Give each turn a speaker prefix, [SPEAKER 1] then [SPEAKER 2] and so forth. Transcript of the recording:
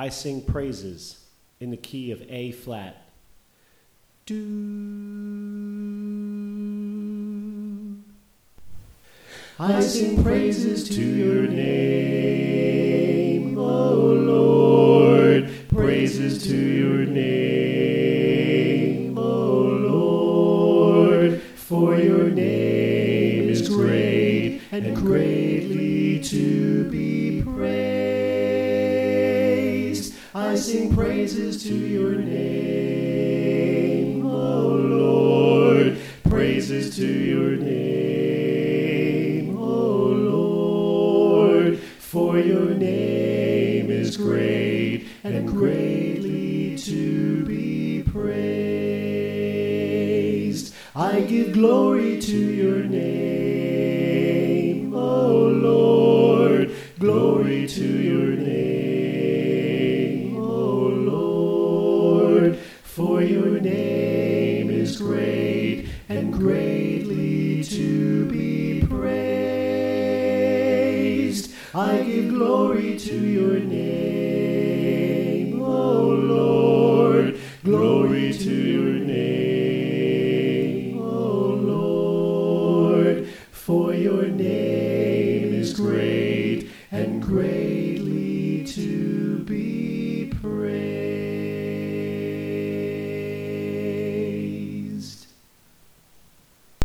[SPEAKER 1] I sing praises in the key of A flat. Do. I sing praises to your name, O Lord. Praises to your name, O Lord. For your name is great and greatly to be praised. I sing praises to your name, O Lord. Praises to your name, O Lord. For your name is great and greatly to be praised. I give glory to your name, O Lord. Glory to your name, O Lord. For your name is great and greatly to be praised. I give glory to your name, O Lord. Glory to your name, O Lord. For your name is great and great